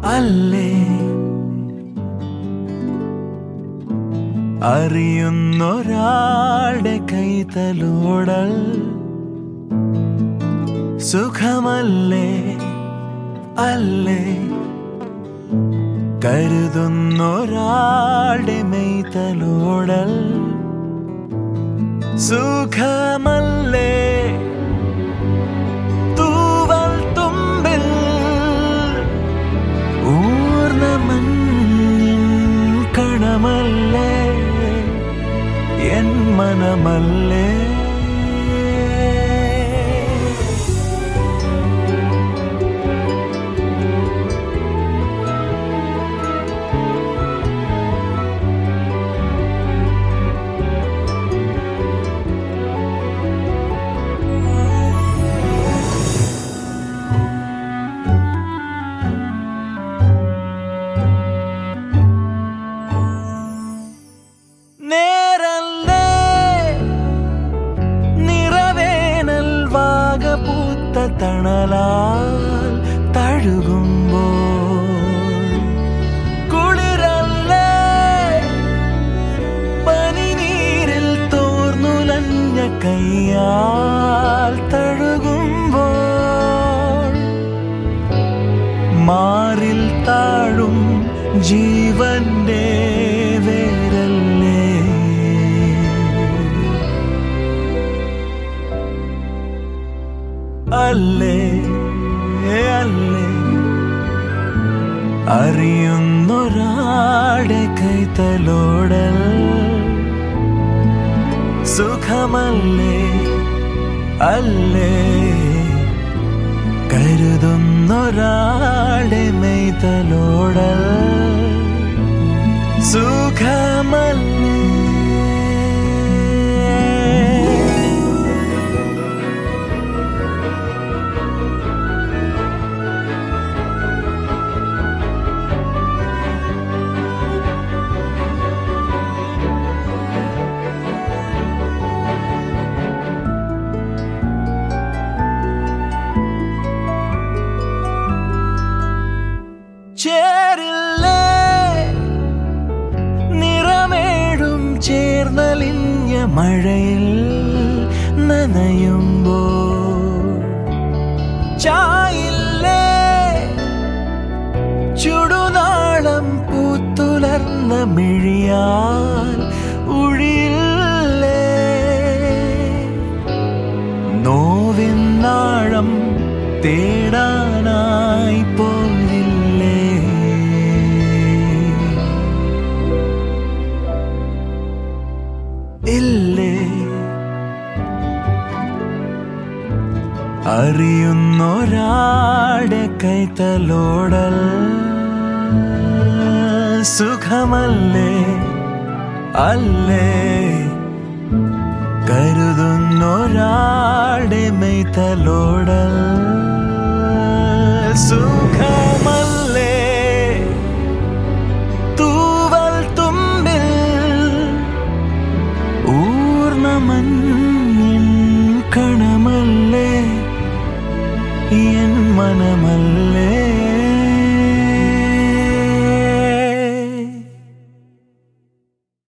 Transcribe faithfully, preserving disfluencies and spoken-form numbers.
അല്ലേ അറിയുന്നൊരാളുടെ കൈതലോടൽ സുഖമല്ലേ അല്ലേ കരുതുന്നൊരാളുടെ മെയ്തലോടൽ സുഖമല്ലേ തൂവൽ തുമ്പിൽ ഊർന്ന മഞ്ഞിൻ കണമല്ലേ എൻ മനമല്ലേ തണലാൽ തഴുകുമ്പോൾ കുളിരല്ലേ പനിനീരിൽ തോർന്നുലഞ്ഞ കയ്യാൽ തഴുകുമ്പോൾ മാറിൽ താഴും ജീവന്റെ വേരല്ലേ അല്ലേ അല്ലേ അറിയുന്നൊരാളുടെ കൈതലോടൽ സുഖമല്ലേ അല്ലേ കരുതുന്നൊരാളുടെ മെയ്തലോടൽ സുഖമല്ലേ ചേരില്ലേ നിറമേഴും ചേർന്നലിഞ്ഞ മഴയിൽ നനയുമ്പോൾ ചായില്ലേ ചുടുനാളം പൂത്തുലർന്ന മിഴിയാൽ ഉഴിയില്ലേ നോവിനാഴം തേടാനായി പോയില്ലേ ഇല്ലേ അറിയുന്നൊരാളുടെ കൈതലോടൽ സുഖമല്ലേ അല്ലേ കരുതുന്നൊരാളുടെ മെയ്തലോടൽ സുഖമല്ലേ തൂവൽ തുമ്പിൽ ഊർന്ന മഞ്ഞിൻ കണമല്ലേ എൻ മനമല്ലേ